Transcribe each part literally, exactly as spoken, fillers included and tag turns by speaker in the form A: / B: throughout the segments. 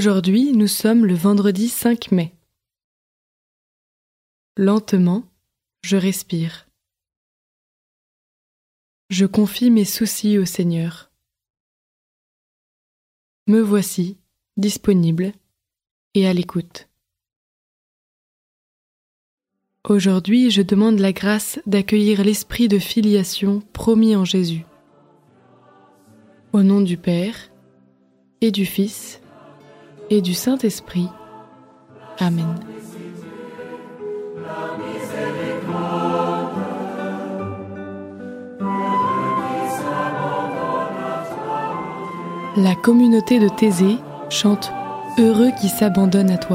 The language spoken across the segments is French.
A: Aujourd'hui, nous sommes le vendredi cinq mai. Lentement, je respire. Je confie mes soucis au Seigneur. Me voici, disponible et à l'écoute. Aujourd'hui, je demande la grâce d'accueillir l'esprit de filiation promis en Jésus. Au nom du Père, et du Fils, et du Saint-Esprit. Amen. La communauté de Thésée chante « Heureux qui s'abandonne à toi ».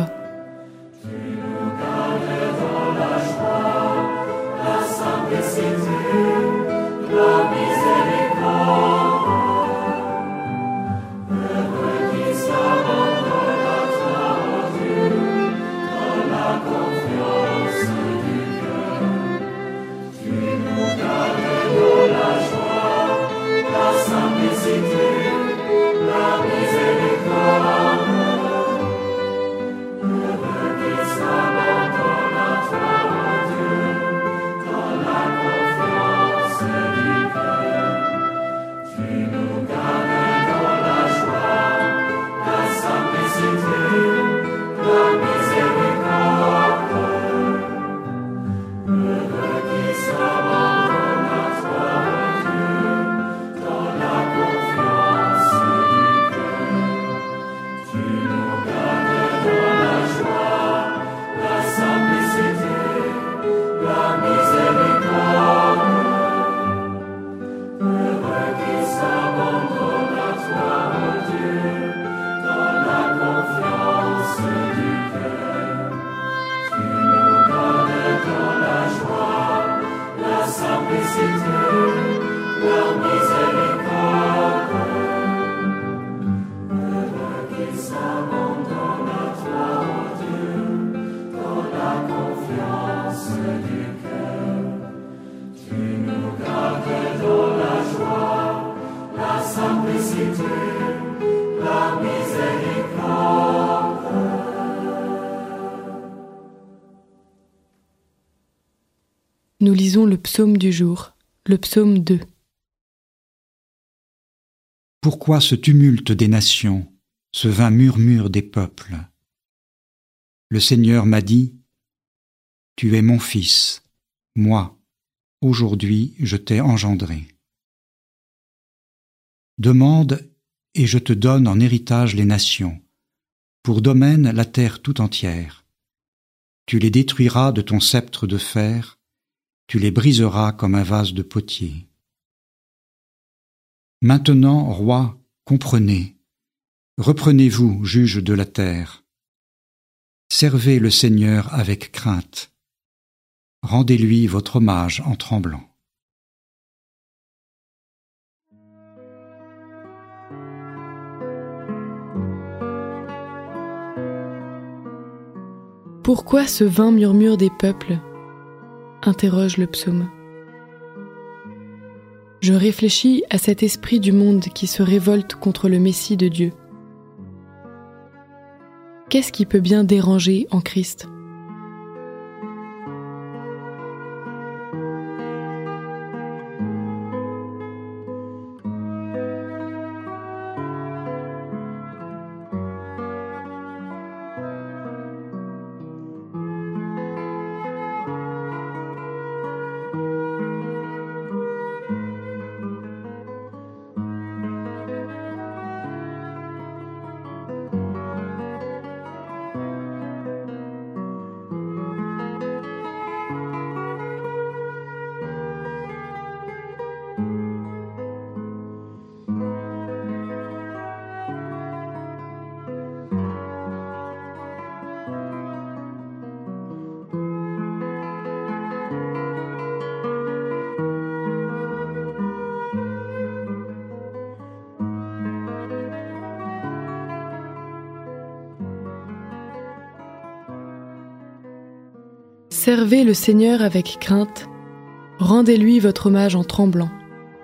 A: Nous lisons le psaume du jour, le psaume deux.
B: Pourquoi ce tumulte des nations, ce vain murmure des peuples? Le Seigneur m'a dit, « Tu es mon fils, moi, aujourd'hui je t'ai engendré. » Demande, et je te donne en héritage les nations, pour domaine la terre tout entière. Tu les détruiras de ton sceptre de fer, tu les briseras comme un vase de potier. Maintenant, rois, comprenez, reprenez-vous, juges de la terre. Servez le Seigneur avec crainte. Rendez-lui votre hommage en tremblant.
A: Pourquoi ce vain murmure des peuples ? Interroge le psaume. Je réfléchis à cet esprit du monde qui se révolte contre le Messie de Dieu. Qu'est-ce qui peut bien déranger en Christ ? Servez le Seigneur avec crainte, rendez-lui votre hommage en tremblant.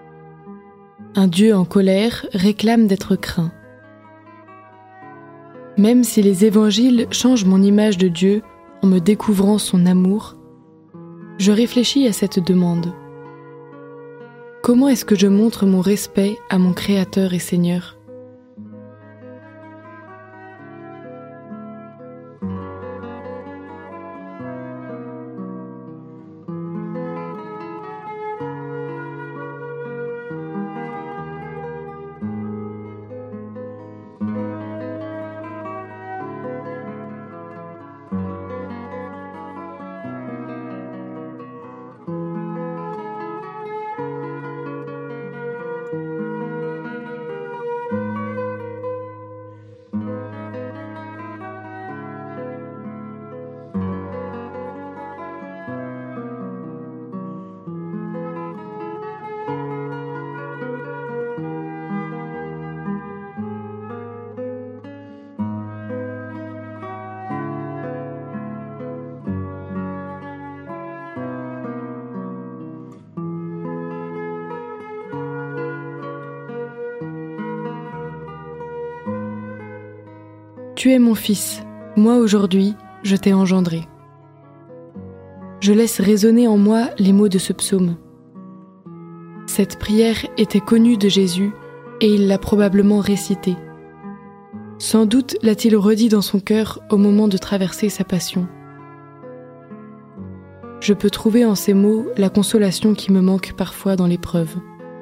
A: Un Dieu en colère réclame d'être craint. Même si les évangiles changent mon image de Dieu en me découvrant son amour, je réfléchis à cette demande. Comment est-ce que je montre mon respect à mon Créateur et Seigneur ? Tu es mon fils, moi aujourd'hui, je t'ai engendré. Je laisse résonner en moi les mots de ce psaume. Cette prière était connue de Jésus et il l'a probablement récitée. Sans doute l'a-t-il redit dans son cœur au moment de traverser sa passion. Je peux trouver en ces mots la consolation qui me manque parfois dans l'épreuve.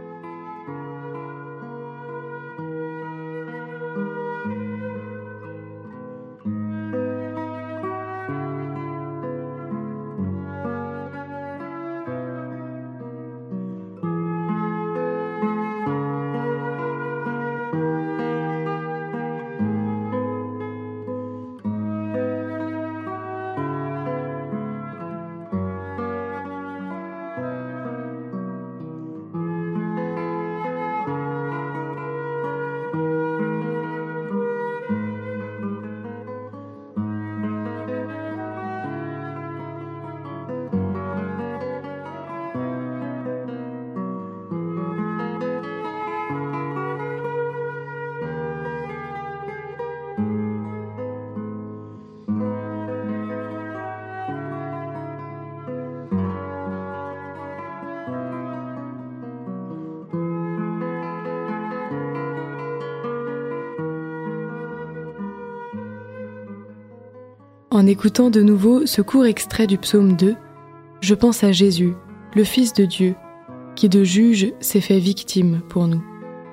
A: En écoutant de nouveau ce court extrait du psaume deux, je pense à Jésus, le Fils de Dieu, qui de juge s'est fait victime pour nous.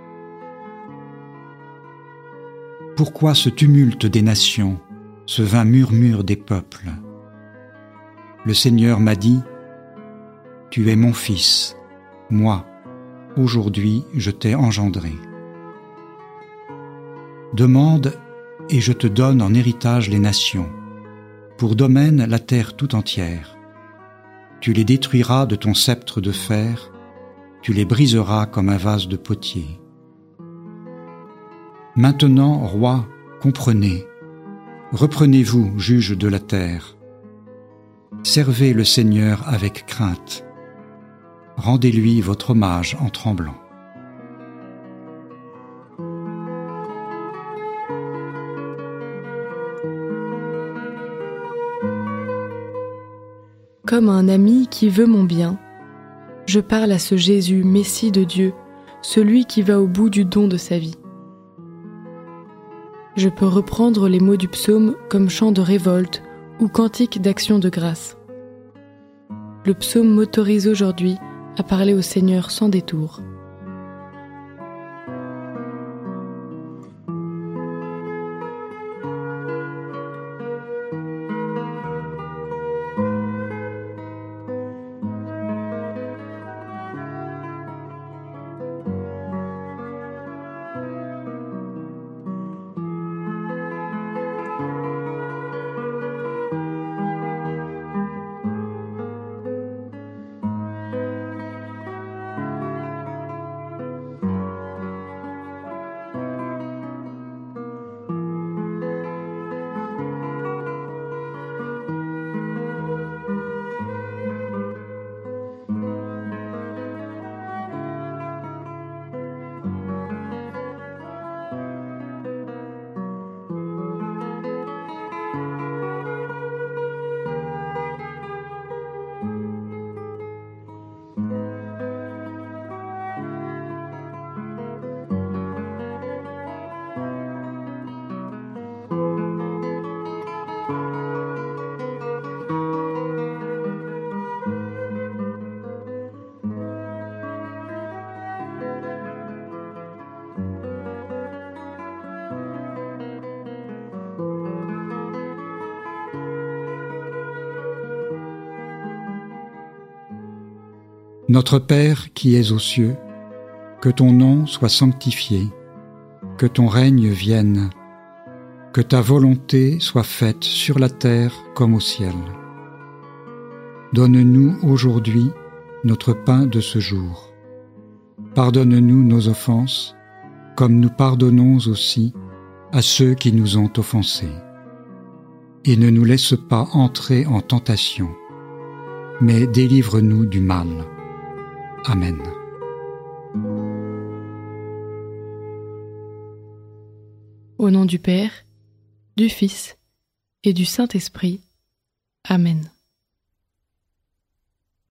B: Pourquoi ce tumulte des nations, ce vain murmure des peuples ? Le Seigneur m'a dit, « Tu es mon fils, moi, aujourd'hui je t'ai engendré. » Demande et je te donne en héritage les nations, pour domaine la terre tout entière. Tu les détruiras de ton sceptre de fer, tu les briseras comme un vase de potier. Maintenant, roi, comprenez, reprenez-vous, juges de la terre. Servez le Seigneur avec crainte, rendez-lui votre hommage en tremblant.
A: Comme un ami qui veut mon bien, je parle à ce Jésus, Messie de Dieu, celui qui va au bout du don de sa vie. Je peux reprendre les mots du psaume comme chant de révolte ou cantique d'action de grâce. Le psaume m'autorise aujourd'hui à parler au Seigneur sans détour.
B: Notre Père qui es aux cieux, que ton nom soit sanctifié, que ton règne vienne, que ta volonté soit faite sur la terre comme au ciel. Donne-nous aujourd'hui notre pain de ce jour. Pardonne-nous nos offenses, comme nous pardonnons aussi à ceux qui nous ont offensés. Et ne nous laisse pas entrer en tentation, mais délivre-nous du mal. Amen.
A: Au nom du Père, du Fils et du Saint-Esprit. Amen.